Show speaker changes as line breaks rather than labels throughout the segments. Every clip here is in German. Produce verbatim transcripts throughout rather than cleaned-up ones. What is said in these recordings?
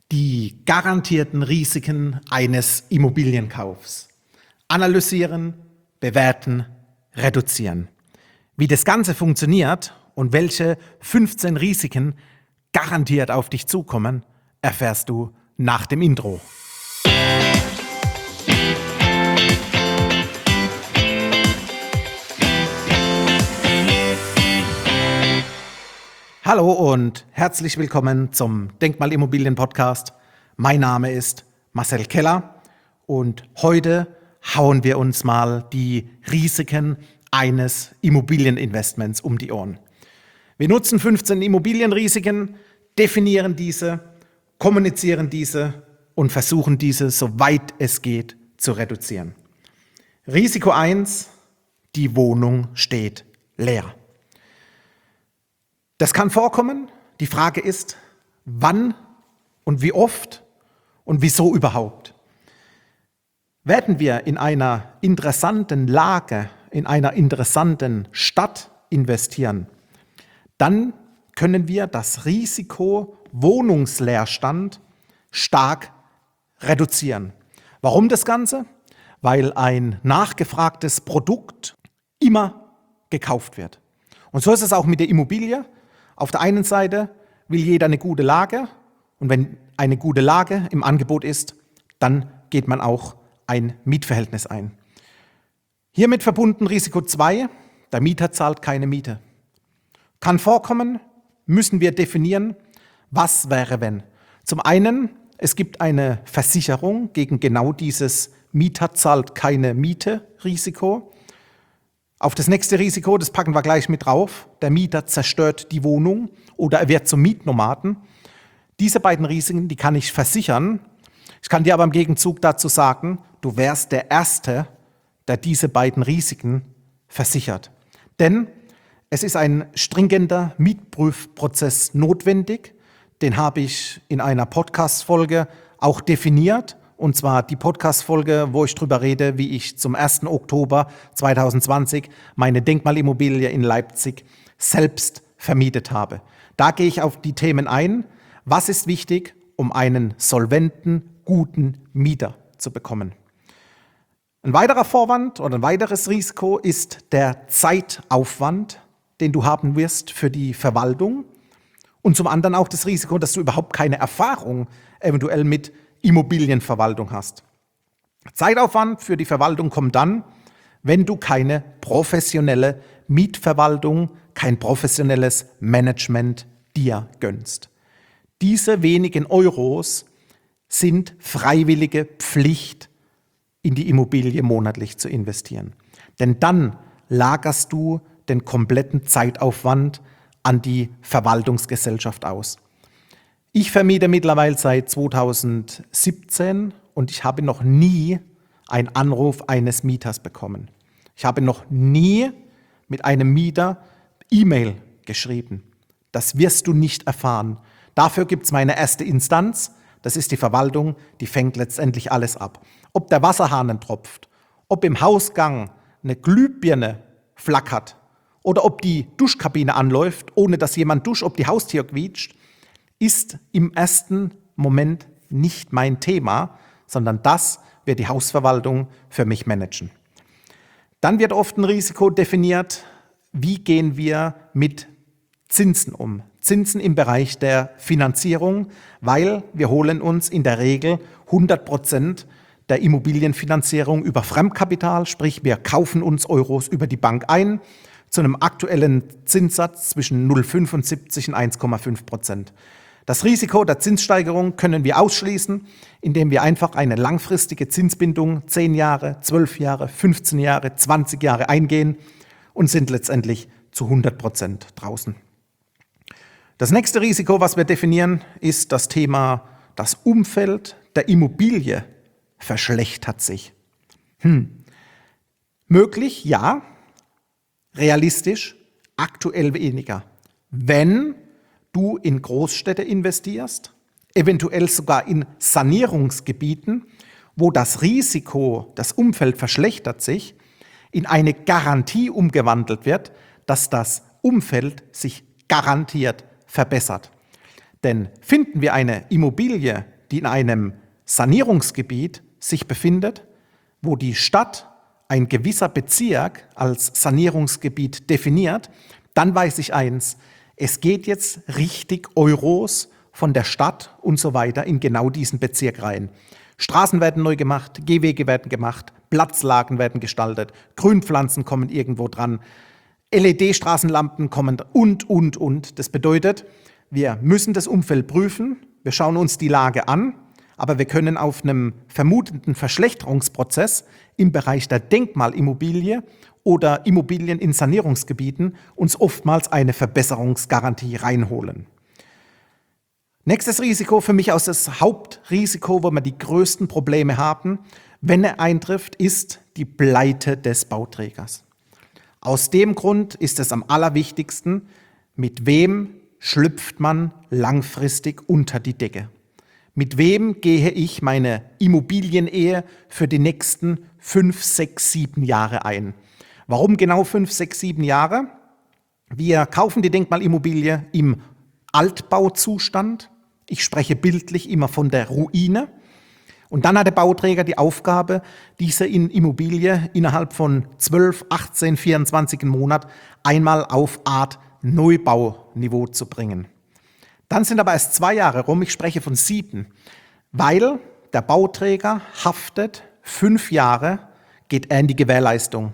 Die garantierten Risiken eines Immobilienkaufs. Analysieren, bewerten, reduzieren. Wie das Ganze funktioniert und welche fünfzehn Risiken garantiert auf dich zukommen, erfährst du nach dem Intro. Hallo und herzlich willkommen zum Denkmalimmobilien-Podcast. Mein Name ist Marcel Keller und heute hauen wir uns mal die Risiken eines Immobilieninvestments um die Ohren. Wir nutzen fünfzehn Immobilienrisiken, definieren diese, kommunizieren diese und versuchen diese, soweit es geht, zu reduzieren. Risiko eins: Die Wohnung steht leer. Das kann vorkommen. Die Frage ist, wann und wie oft und wieso überhaupt. Werden wir in einer interessanten Lage, in einer interessanten Stadt investieren, dann können wir das Risiko Wohnungsleerstand stark reduzieren. Warum das Ganze? Weil ein nachgefragtes Produkt immer gekauft wird. Und so ist es auch mit der Immobilie. Auf der einen Seite will jeder eine gute Lage und wenn eine gute Lage im Angebot ist, dann geht man auch ein Mietverhältnis ein. Hiermit verbunden Risiko zwei: Der Mieter zahlt keine Miete. Kann vorkommen, müssen wir definieren, was wäre wenn. Zum einen, es gibt eine Versicherung gegen genau dieses Mieter zahlt keine Miete Risiko. Auf das nächste Risiko, das packen wir gleich mit drauf, der Mieter zerstört die Wohnung oder er wird zum Mietnomaden. Diese beiden Risiken, die kann ich versichern. Ich kann dir aber im Gegenzug dazu sagen, du wärst der Erste, der diese beiden Risiken versichert. Denn es ist ein stringenter Mietprüfprozess notwendig. Den habe ich in einer Podcast-Folge auch definiert. Und zwar die Podcast-Folge, wo ich drüber rede, wie ich zum ersten Oktober zweitausendzwanzig meine Denkmalimmobilie in Leipzig selbst vermietet habe. Da gehe ich auf die Themen ein. Was ist wichtig, um einen solventen, guten Mieter zu bekommen? Ein weiterer Vorwand oder ein weiteres Risiko ist der Zeitaufwand, den du haben wirst für die Verwaltung. Und zum anderen auch das Risiko, dass du überhaupt keine Erfahrung eventuell mit Immobilienverwaltung hast. Zeitaufwand für die Verwaltung kommt dann, wenn du keine professionelle Mietverwaltung, kein professionelles Management dir gönnst. Diese wenigen Euros sind freiwillige Pflicht, in die Immobilie monatlich zu investieren. Denn dann lagerst du den kompletten Zeitaufwand an die Verwaltungsgesellschaft aus. Ich vermiete mittlerweile seit zweitausendsiebzehn und ich habe noch nie einen Anruf eines Mieters bekommen. Ich habe noch nie mit einem Mieter E-Mail geschrieben. Das wirst du nicht erfahren. Dafür gibt es meine erste Instanz, das ist die Verwaltung, die fängt letztendlich alles ab. Ob der Wasserhahn tropft, ob im Hausgang eine Glühbirne flackert oder ob die Duschkabine anläuft, ohne dass jemand duscht, ob die Haustür quietscht, ist im ersten Moment nicht mein Thema, sondern das wird die Hausverwaltung für mich managen. Dann wird oft ein Risiko definiert, wie gehen wir mit Zinsen um. Zinsen im Bereich der Finanzierung, weil wir holen uns in der Regel hundert Prozent der Immobilienfinanzierung über Fremdkapital, sprich wir kaufen uns Euros über die Bank ein, zu einem aktuellen Zinssatz zwischen null Komma fünfundsiebzig und eins Komma fünf Prozent. Das Risiko der Zinssteigerung können wir ausschließen, indem wir einfach eine langfristige Zinsbindung zehn Jahre, zwölf Jahre, fünfzehn Jahre, zwanzig Jahre eingehen und sind letztendlich zu hundert Prozent draußen. Das nächste Risiko, was wir definieren, ist das Thema, das Umfeld der Immobilie verschlechtert sich. Hm. Möglich, ja. Realistisch, aktuell weniger. Wenn du in Großstädte investierst, eventuell sogar in Sanierungsgebieten, wo das Risiko, das Umfeld verschlechtert sich, in eine Garantie umgewandelt wird, dass das Umfeld sich garantiert verbessert. Denn finden wir eine Immobilie, die in einem Sanierungsgebiet sich befindet, wo die Stadt ein gewisser Bezirk als Sanierungsgebiet definiert, dann weiß ich eins, es geht jetzt richtig Euros von der Stadt und so weiter in genau diesen Bezirk rein. Straßen werden neu gemacht, Gehwege werden gemacht, Platzlagen werden gestaltet, Grünpflanzen kommen irgendwo dran, L E D-Straßenlampen kommen und, und, und. Das bedeutet, wir müssen das Umfeld prüfen, wir schauen uns die Lage an, aber wir können auf einem vermuteten Verschlechterungsprozess im Bereich der Denkmalimmobilie oder Immobilien in Sanierungsgebieten uns oftmals eine Verbesserungsgarantie reinholen. Nächstes Risiko für mich aus das Hauptrisiko, wo wir die größten Probleme haben, wenn er eintrifft, ist die Pleite des Bauträgers. Aus dem Grund ist es am allerwichtigsten, mit wem schlüpft man langfristig unter die Decke. Mit wem gehe ich meine Immobilienehe für die nächsten fünf, sechs, sieben Jahre ein? Warum genau fünf, sechs, sieben Jahre? Wir kaufen die Denkmalimmobilie im Altbauzustand. Ich spreche bildlich immer von der Ruine. Und dann hat der Bauträger die Aufgabe, diese Immobilie innerhalb von zwölf, achtzehn, vierundzwanzig Monaten einmal auf Art Neubauniveau zu bringen. Dann sind aber erst zwei Jahre rum, ich spreche von sieben, weil der Bauträger haftet fünf Jahre, geht er in die Gewährleistung.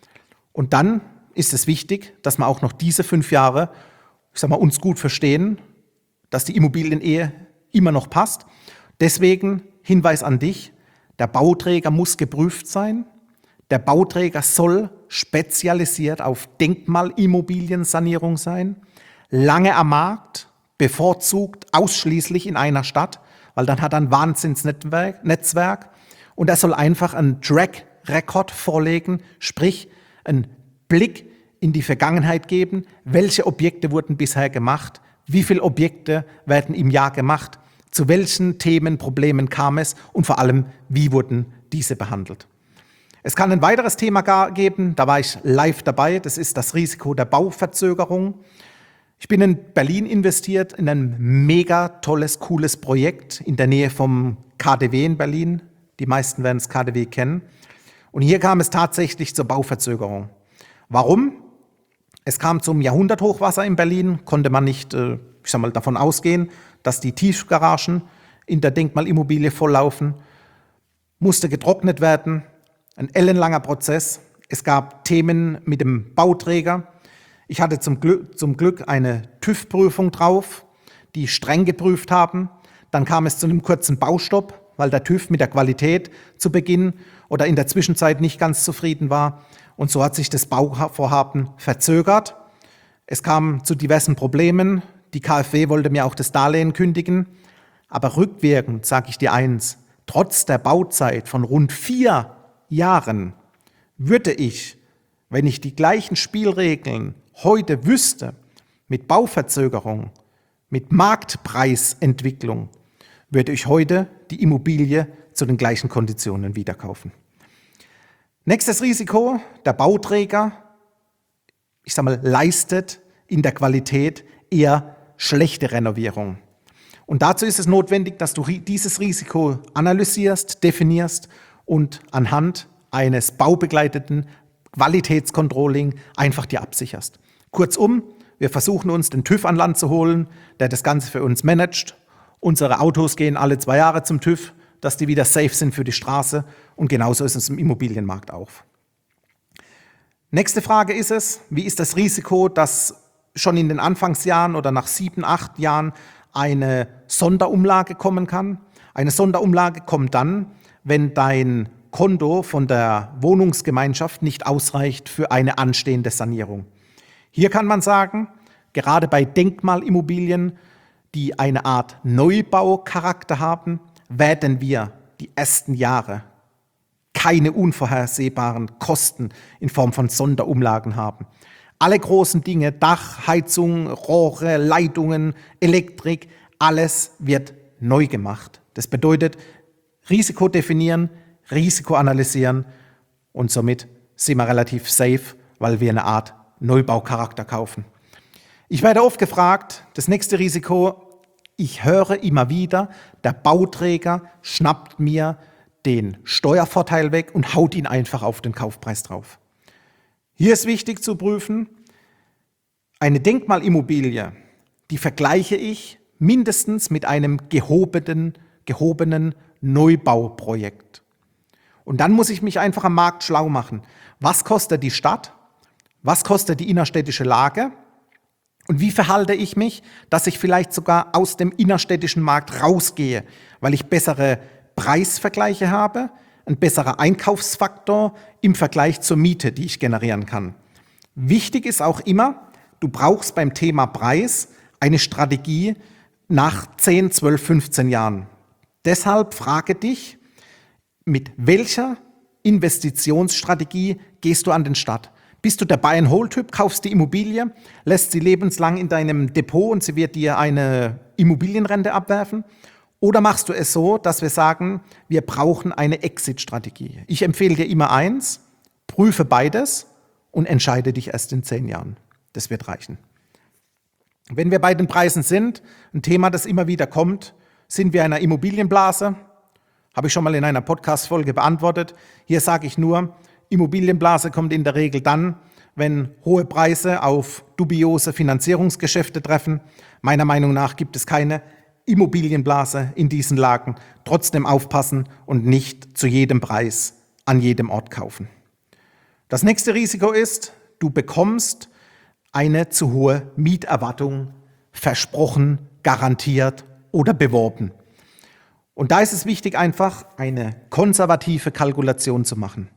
Und dann ist es wichtig, dass wir auch noch diese fünf Jahre, ich sag mal, uns gut verstehen, dass die Immobilienehe immer noch passt. Deswegen Hinweis an dich, der Bauträger muss geprüft sein. Der Bauträger soll spezialisiert auf Denkmalimmobiliensanierung sein, lange am Markt, bevorzugt ausschließlich in einer Stadt, weil dann hat er ein Wahnsinnsnetzwerk Netzwerk, und er soll einfach einen Track-Record vorlegen, sprich einen Blick in die Vergangenheit geben, welche Objekte wurden bisher gemacht, wie viele Objekte werden im Jahr gemacht, zu welchen Themen, Problemen kam es und vor allem, wie wurden diese behandelt. Es kann ein weiteres Thema geben, da war ich live dabei, das ist das Risiko der Bauverzögerung. Ich bin in Berlin investiert in ein mega tolles, cooles Projekt in der Nähe vom K D W in Berlin. Die meisten werden das K D W kennen. Und hier kam es tatsächlich zur Bauverzögerung. Warum? Es kam zum Jahrhunderthochwasser in Berlin, konnte man nicht, ich sag mal, davon ausgehen, dass die Tiefgaragen in der Denkmalimmobilie volllaufen, musste getrocknet werden, ein ellenlanger Prozess. Es gab Themen mit dem Bauträger. Ich hatte zum Glück, zum Glück eine TÜV-Prüfung drauf, die streng geprüft haben. Dann kam es zu einem kurzen Baustopp, weil der TÜV mit der Qualität zu Beginn oder in der Zwischenzeit nicht ganz zufrieden war. Und so hat sich das Bauvorhaben verzögert. Es kam zu diversen Problemen. Die KfW wollte mir auch das Darlehen kündigen. Aber rückwirkend sage ich dir eins, trotz der Bauzeit von rund vier Jahren würde ich, wenn ich die gleichen Spielregeln heute wüsste, mit Bauverzögerung, mit Marktpreisentwicklung, würde ich heute die Immobilie zu den gleichen Konditionen wieder kaufen. Nächstes Risiko, der Bauträger, ich sage mal, leistet in der Qualität eher schlechte Renovierung. Und dazu ist es notwendig, dass du dieses Risiko analysierst, definierst und anhand eines baubegleiteten Qualitätscontrolling einfach dir absicherst. Kurzum, wir versuchen uns den TÜV an Land zu holen, der das Ganze für uns managt. Unsere Autos gehen alle zwei Jahre zum TÜV, dass die wieder safe sind für die Straße, und genauso ist es im Immobilienmarkt auch. Nächste Frage ist es, wie ist das Risiko, dass schon in den Anfangsjahren oder nach sieben, acht Jahren eine Sonderumlage kommen kann? Eine Sonderumlage kommt dann, wenn dein Konto von der Wohnungsgemeinschaft nicht ausreicht für eine anstehende Sanierung. Hier kann man sagen, gerade bei Denkmalimmobilien, die eine Art Neubaucharakter haben, werden wir die ersten Jahre keine unvorhersehbaren Kosten in Form von Sonderumlagen haben. Alle großen Dinge, Dach, Heizung, Rohre, Leitungen, Elektrik, alles wird neu gemacht. Das bedeutet, Risiko definieren, Risiko analysieren, und somit sind wir relativ safe, weil wir eine Art Neubaucharakter kaufen. Ich werde oft gefragt, das nächste Risiko, Ich höre immer wieder, der Bauträger schnappt mir den Steuervorteil weg und haut ihn einfach auf den Kaufpreis drauf. Hier ist wichtig zu prüfen, eine Denkmalimmobilie, die vergleiche ich mindestens mit einem gehobenen, gehobenen Neubauprojekt. Und dann muss ich mich einfach am Markt schlau machen. Was kostet die Stadt? Was kostet die innerstädtische Lage? Und wie verhalte ich mich, dass ich vielleicht sogar aus dem innerstädtischen Markt rausgehe, weil ich bessere Preisvergleiche habe, ein besserer Einkaufsfaktor im Vergleich zur Miete, die ich generieren kann. Wichtig ist auch immer, du brauchst beim Thema Preis eine Strategie nach zehn, zwölf, fünfzehn Jahren. Deshalb frage dich, mit welcher Investitionsstrategie gehst du an den Start? Bist du der Buy-and-Hold-Typ, kaufst die Immobilie, lässt sie lebenslang in deinem Depot und sie wird dir eine Immobilienrente abwerfen? Oder machst du es so, dass wir sagen, wir brauchen eine Exit-Strategie? Ich empfehle dir immer eins, prüfe beides und entscheide dich erst in zehn Jahren. Das wird reichen. Wenn wir bei den Preisen sind, ein Thema, das immer wieder kommt, sind wir in einer Immobilienblase? Habe ich schon mal in einer Podcast-Folge beantwortet. Hier sage ich nur, Immobilienblase kommt in der Regel dann, wenn hohe Preise auf dubiose Finanzierungsgeschäfte treffen. Meiner Meinung nach gibt es keine Immobilienblase in diesen Lagen. Trotzdem aufpassen und nicht zu jedem Preis an jedem Ort kaufen. Das nächste Risiko ist, du bekommst eine zu hohe Mieterwartung versprochen, garantiert oder beworben. Und da ist es wichtig, einfach eine konservative Kalkulation zu machen.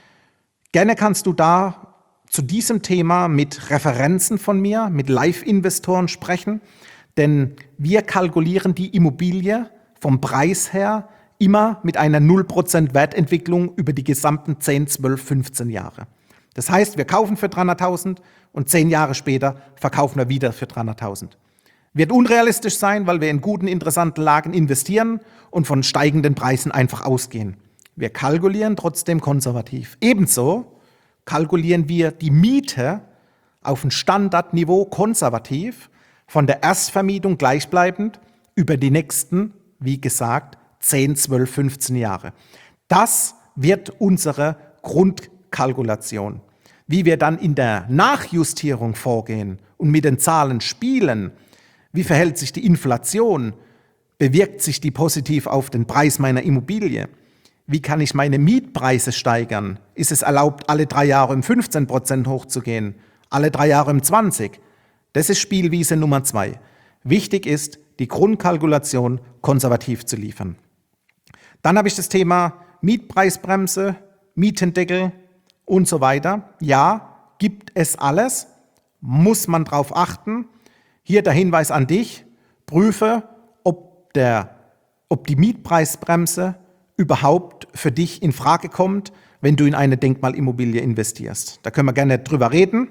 Gerne kannst du da zu diesem Thema mit Referenzen von mir, mit Live-Investoren sprechen, denn wir kalkulieren die Immobilie vom Preis her immer mit einer null Prozent Wertentwicklung über die gesamten zehn, zwölf, fünfzehn Jahre. Das heißt, wir kaufen für dreihunderttausend und zehn Jahre später verkaufen wir wieder für dreihunderttausend. Wird unrealistisch sein, weil wir in guten, interessanten Lagen investieren und von steigenden Preisen einfach ausgehen. Wir kalkulieren trotzdem konservativ. Ebenso kalkulieren wir die Miete auf ein Standardniveau konservativ, von der Erstvermietung gleichbleibend über die nächsten, wie gesagt, zehn, zwölf, fünfzehn Jahre. Das wird unsere Grundkalkulation. Wie wir dann in der Nachjustierung vorgehen und mit den Zahlen spielen, wie verhält sich die Inflation, bewirkt sich die positiv auf den Preis meiner Immobilie, wie kann ich meine Mietpreise steigern, ist es erlaubt, alle drei Jahre um fünfzehn Prozent hochzugehen, alle drei Jahre um zwanzig. Das ist Spielwiese Nummer zwei. Wichtig ist, die Grundkalkulation konservativ zu liefern. Dann habe ich das Thema Mietpreisbremse, Mietendeckel und so weiter. Ja, gibt es alles, muss man darauf achten. Hier der Hinweis an dich, prüfe, ob, der, ob die Mietpreisbremse überhaupt für dich in Frage kommt, wenn du in eine Denkmalimmobilie investierst. Da können wir gerne drüber reden.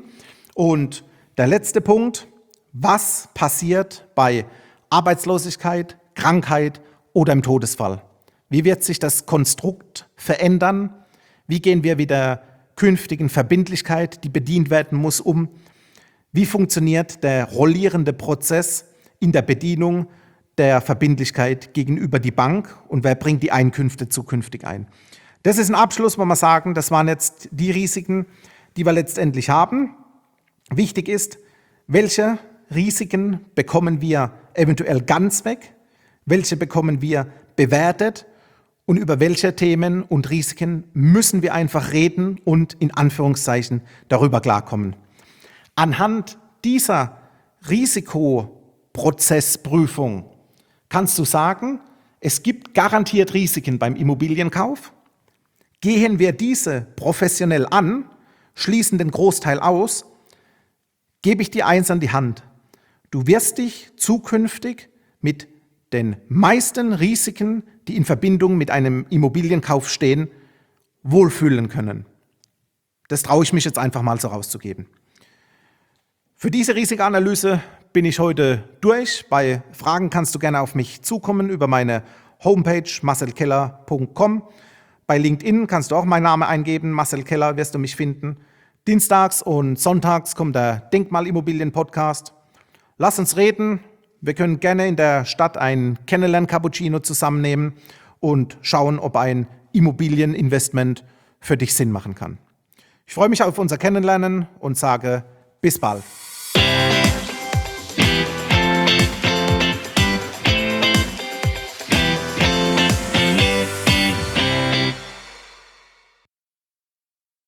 Und der letzte Punkt, was passiert bei Arbeitslosigkeit, Krankheit oder im Todesfall? Wie wird sich das Konstrukt verändern? Wie gehen wir mit der künftigen Verbindlichkeit, die bedient werden muss, um? Wie funktioniert der rollierende Prozess in der Bedienung der Verbindlichkeit gegenüber die Bank und wer bringt die Einkünfte zukünftig ein? Das ist ein Abschluss, wo wir sagen, das waren jetzt die Risiken, die wir letztendlich haben. Wichtig ist, welche Risiken bekommen wir eventuell ganz weg, welche bekommen wir bewertet und über welche Themen und Risiken müssen wir einfach reden und in Anführungszeichen darüber klarkommen. Anhand dieser Risikoprozessprüfung kannst du sagen, es gibt garantiert Risiken beim Immobilienkauf. Gehen wir diese professionell an, schließen den Großteil aus, gebe ich dir eins an die Hand. Du wirst dich zukünftig mit den meisten Risiken, die in Verbindung mit einem Immobilienkauf stehen, wohlfühlen können. Das traue ich mich jetzt einfach mal so rauszugeben. Für diese Risikoanalyse bin ich heute durch. Bei Fragen kannst du gerne auf mich zukommen über meine Homepage marcel keller punkt com. Bei LinkedIn kannst du auch meinen Namen eingeben, Marcel Keller, wirst du mich finden. Dienstags und sonntags kommt der Denkmalimmobilien-Podcast. Lass uns reden, Wir können gerne in der Stadt ein Kennenlern-Cappuccino zusammennehmen und schauen, ob ein Immobilieninvestment für dich Sinn machen kann. Ich freue mich auf unser Kennenlernen und sage bis bald.